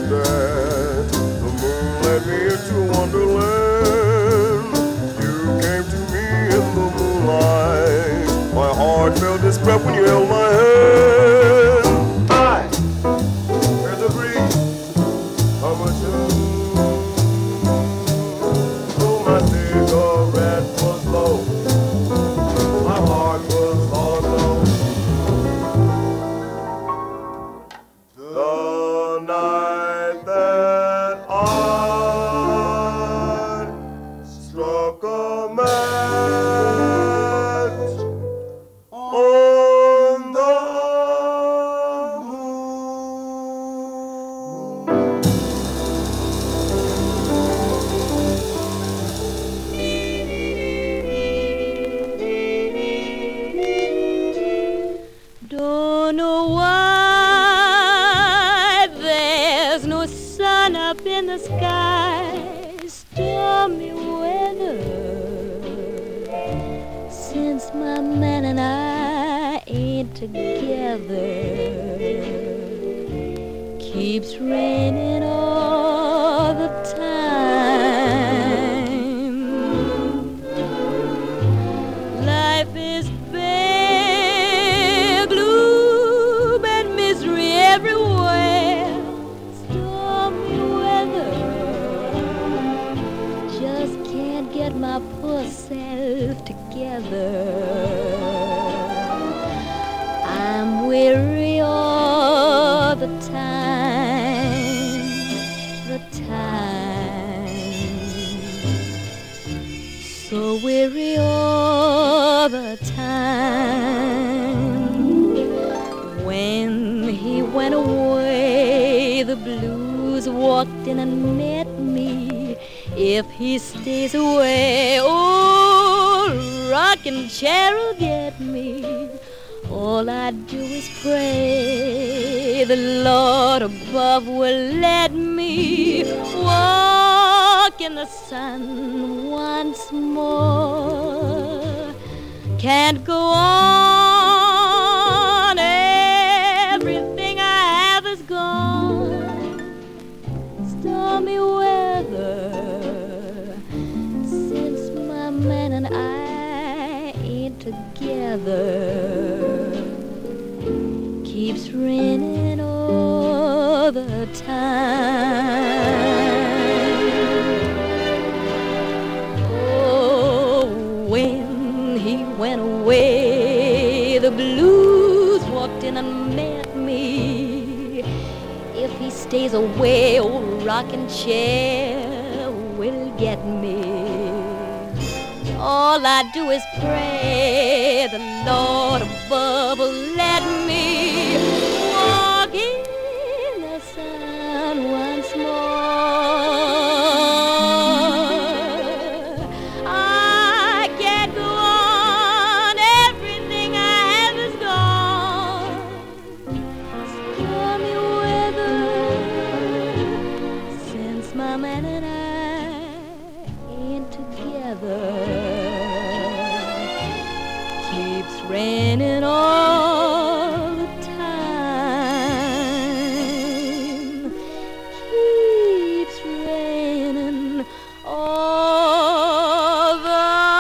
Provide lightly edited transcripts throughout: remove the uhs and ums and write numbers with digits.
understand. The moon led me into wonderland. You came to me in the moonlight. My heart felt its breath when you held my hand. I heard the breeze of a tune. Though my cigarette was low, my heart was all alone. The night that I struck a match on the Don't know why there's no sun up in the sky. Stormy weather since my man and I ain't together. Keeps raining all the time. Life is bare, gloom and misery everywhere. Stormy weather, just can't get my poor self together. I'm weary all the time, the time. So weary all the time. When he went away, the blues walked in and met me. If he stays away, oh, rocking chair will get me. All I do is pray the Lord above will let me walk in the sun once more. Can't go on, everything I have is gone. Stormy weather since my man and I ain't together. Keeps raining all the time. Oh, when he went away, the blues walked in and met me. If he stays away, old rocking chair will get me. All I do is pray the Lord above will let me walk in the sun once more. I can't go on, everything I have is gone. Stormy weather since my man and I ain't together. Keeps raining all the time. Keeps raining all the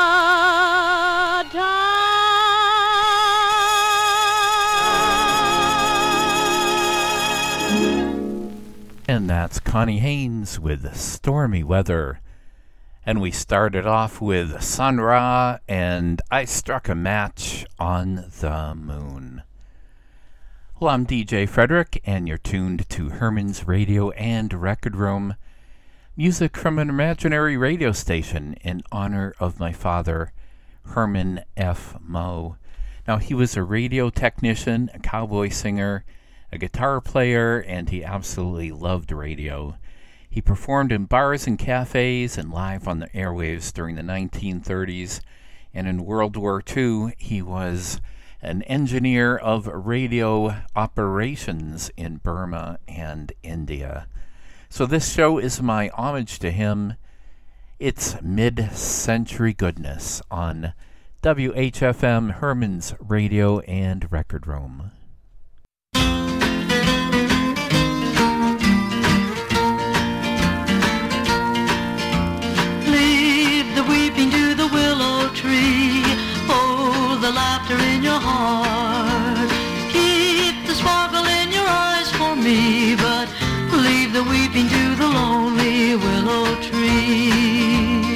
time. And that's Connie Haynes with Stormy Weather. And we started off with Sun Ra and I Struck a Match on the Moon. Well, I'm DJ Frederick, and you're tuned to Herman's Radio and Record Room. Music from an imaginary radio station in honor of my father, Herman F. Moe. Now, he was a radio technician, a cowboy singer, a guitar player, and he absolutely loved radio. He performed in bars and cafes and live on the airwaves during the 1930s, and in World War II, he was an engineer of radio operations in Burma and India. So this show is my homage to him. It's mid-century goodness on WHFM, Herman's Radio and Record Room. your heart. Keep the sparkle in your eyes for me, but leave the weeping to the lonely willow tree.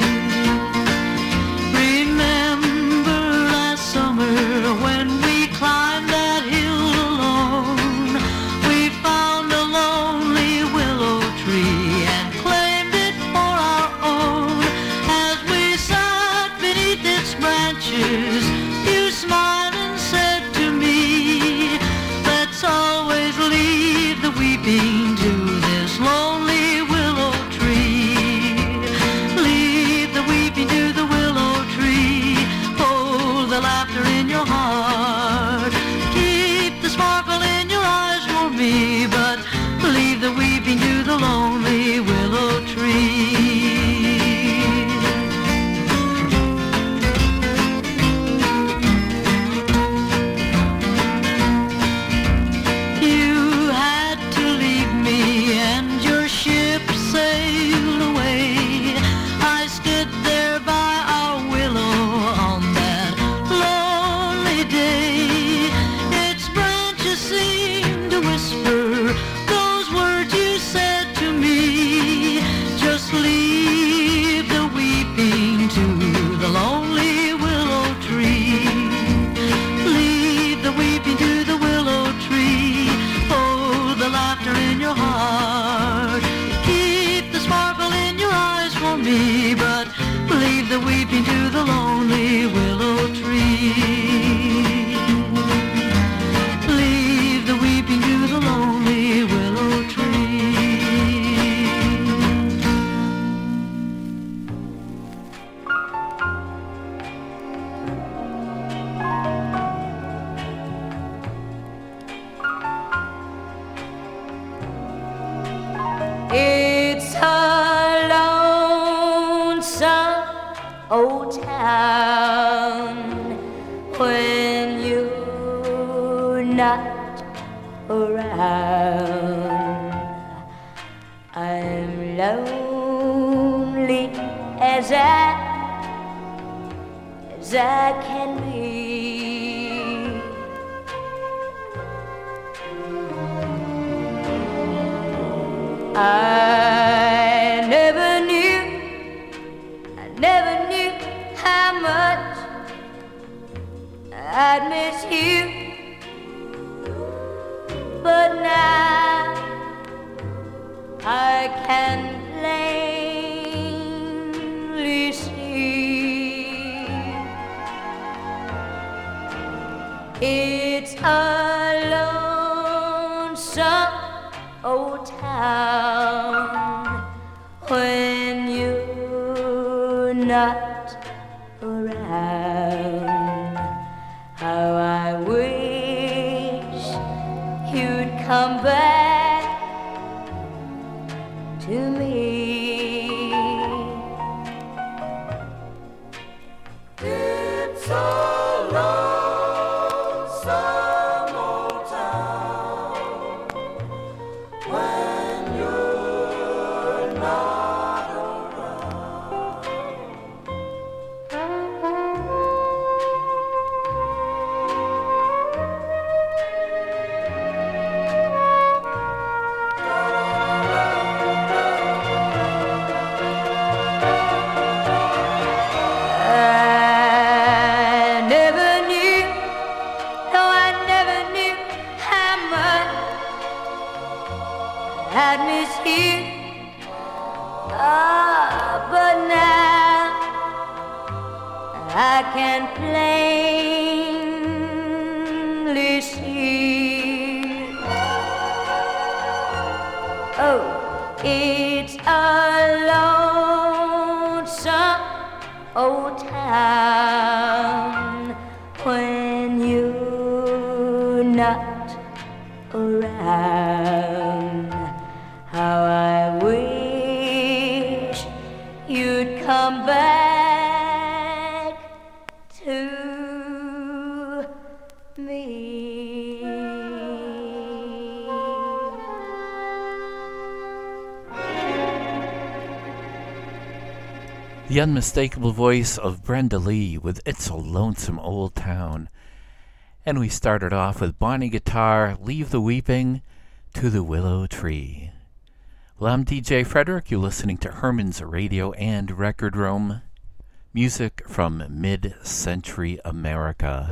Remember last summer when we climbed that hill alone. We found a lonely willow tree and claimed it for our own. As we sat beneath its branches, you smiled and said to me, let's always leave the weeping to this lonely willow tree. Leave the weeping to the willow tree. Hold the laughter in your heart. Keep the sparkle in your eyes for me, but leave the weeping to the lonely willow tree. You had to leave me and your ship sailed away. I stood there by our willow on that lonely day. Its branches seemed to whisper those words you said to me. Just leave the weeping to the lonely willow tree. Leave the weeping to the willow tree. Hold the laughter in your heart. Keep the sparkle in your eyes for me, but leave the weeping to the lonely willow tree. Leave the weeping to the lonely willow tree. It's a lonesome old town when you're not around. I'm lonely as I can be. I never knew how much I'd miss you, but now I can plainly see it's a lonesome old town when you're not around. How I wish you'd come back to me. It's a lonesome old town when you're not around. I'd miss you, but now I can plainly see. Oh, it's a lonesome old town when you're not around. How I wish you'd come back to me. The unmistakable voice of Brenda Lee with It's a Lonesome Old Town. And we started off with Bonnie Guitar, Leave the Weeping to the Willow Tree. Well, I'm DJ Frederick. You're listening to Herman's Radio and Record Room. Music from mid-century America.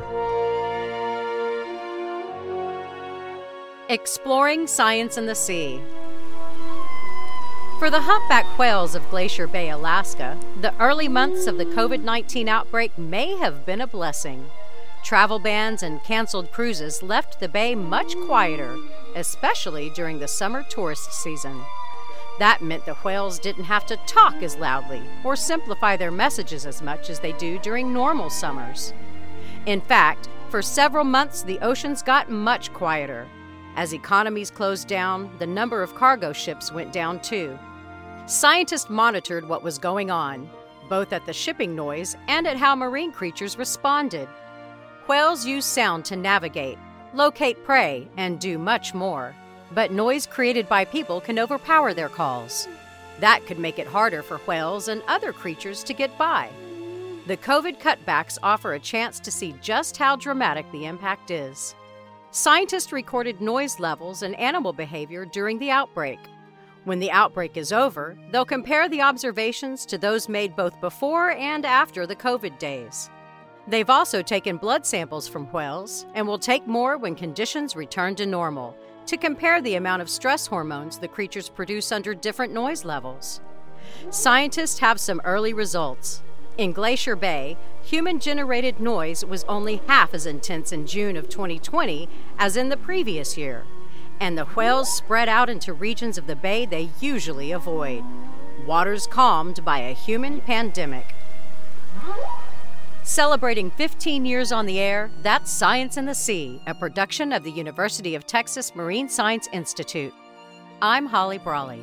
Exploring Science in the Sea. For the humpback whales of Glacier Bay, Alaska, the early months of the COVID-19 outbreak may have been a blessing. Travel bans and canceled cruises left the bay much quieter, especially during the summer tourist season. That meant the whales didn't have to talk as loudly or simplify their messages as much as they do during normal summers. In fact, for several months the oceans got much quieter. As economies closed down, the number of cargo ships went down too. Scientists monitored what was going on, both at the shipping noise and at how marine creatures responded. Whales use sound to navigate, locate prey, and do much more. But noise created by people can overpower their calls. That could make it harder for whales and other creatures to get by. The COVID cutbacks offer a chance to see just how dramatic the impact is. Scientists recorded noise levels and animal behavior during the outbreak. When the outbreak is over, they'll compare the observations to those made both before and after the COVID days. They've also taken blood samples from whales and will take more when conditions return to normal to compare the amount of stress hormones the creatures produce under different noise levels. Scientists have some early results. In Glacier Bay, human-generated noise was only half as intense in June of 2020 as in the previous year, and the whales spread out into regions of the bay they usually avoid. Waters calmed by a human pandemic. Celebrating 15 years on the air, that's Science in the Sea, a production of the University of Texas Marine Science Institute. I'm Holly Brawley.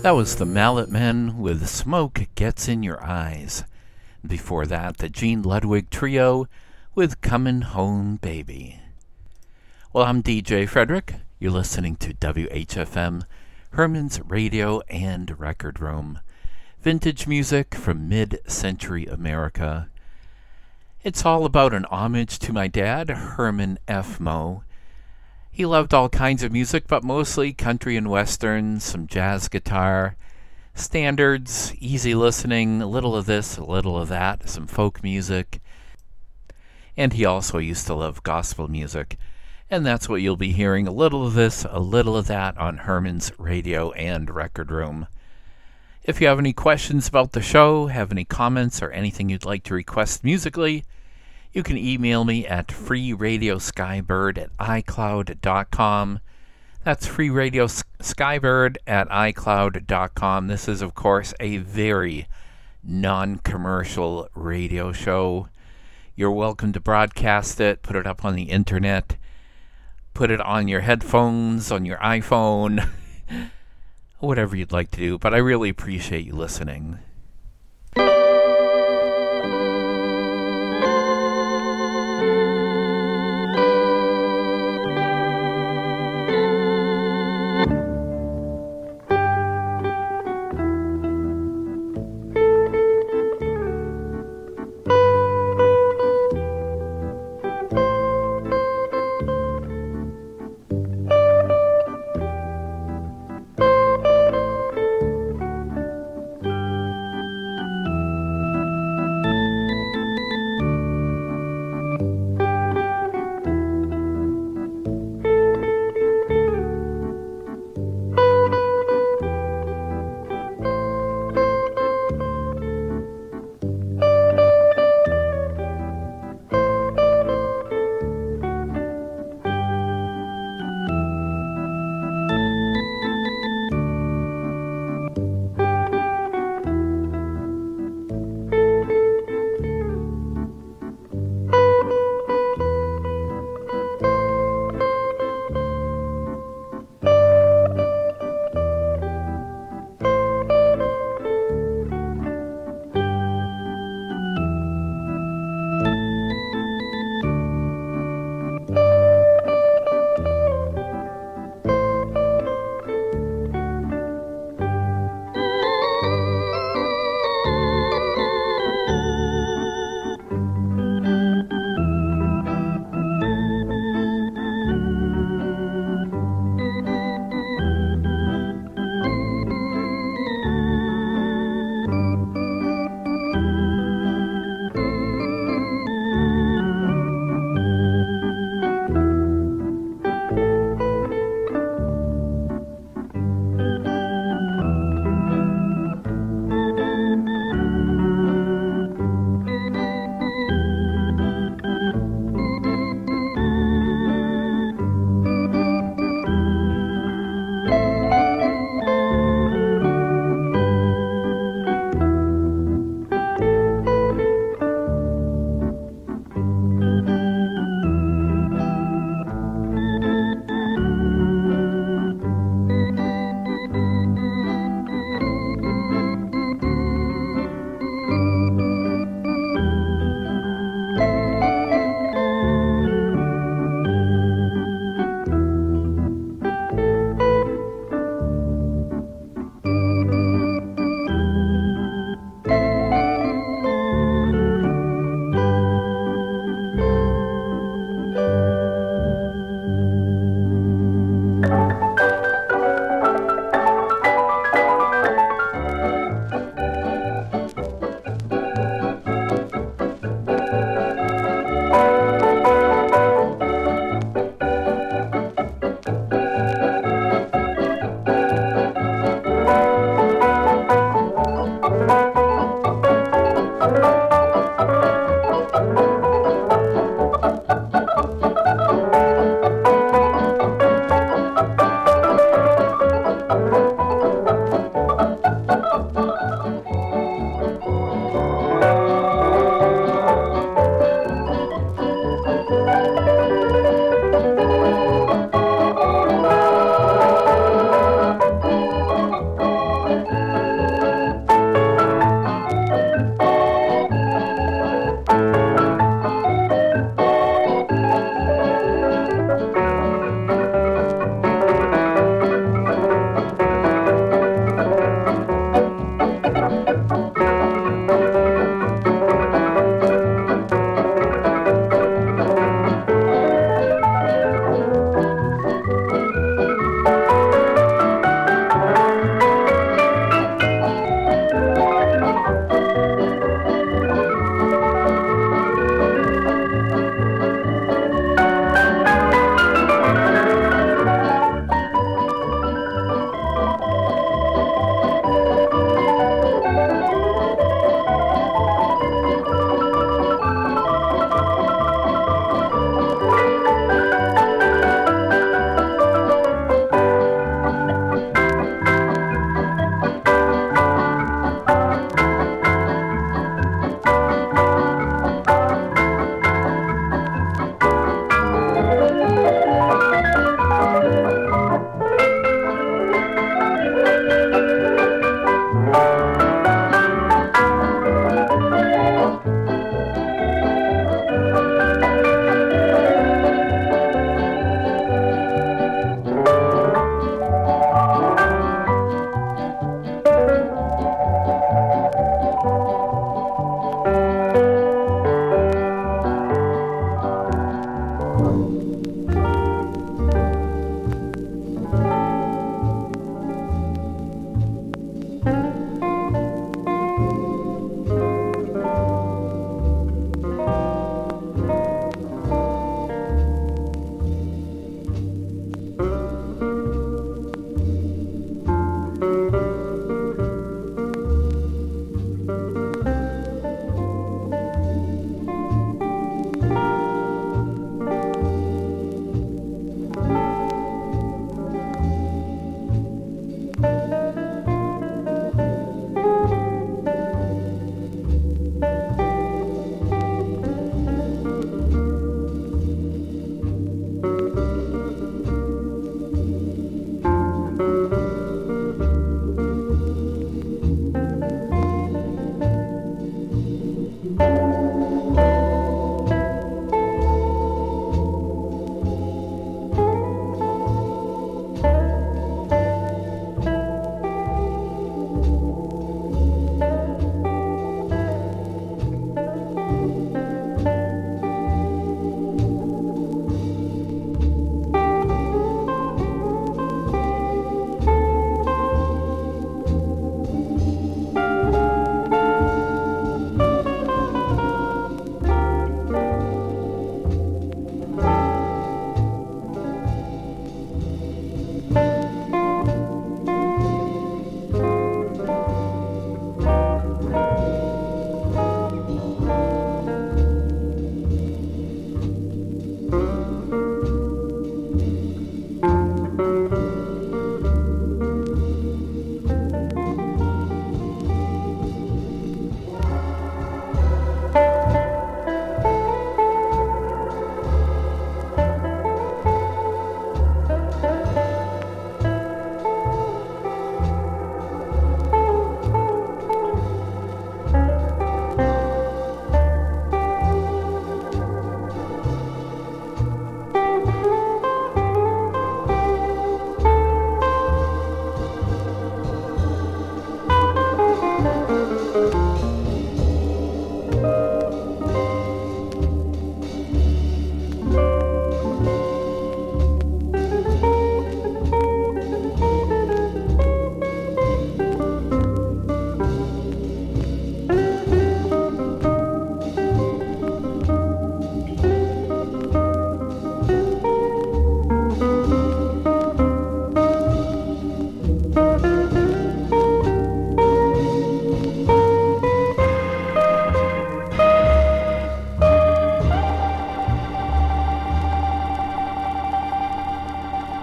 That was the Mallet Men with Smoke Gets in Your Eyes. Before that, the Gene Ludwig Trio with Comin' Home Baby. Well, I'm DJ Frederick. You're listening to WHFM, Herman's Radio and Record Room. Vintage music from mid-century America. It's all about an homage to my dad, Herman F. Moe. He loved all kinds of music, but mostly country and western, some jazz guitar, standards, easy listening, a little of this, a little of that, some folk music. And he also used to love gospel music. And that's what you'll be hearing, a little of this, a little of that on Herman's Radio and Record Room. If you have any questions about the show, have any comments, or anything you'd like to request musically, you can email me at freeradioskybird@icloud.com. That's freeradioskybird@icloud.com. This is, of course, a very non-commercial radio show. You're welcome to broadcast it, put it up on the internet, put it on your headphones, on your iPhone, whatever you'd like to do, but I really appreciate you listening.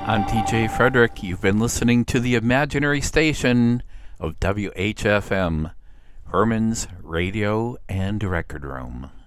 I'm TJ Frederick. You've been listening to the imaginary station of WHFM, Herman's Radio and Record Room.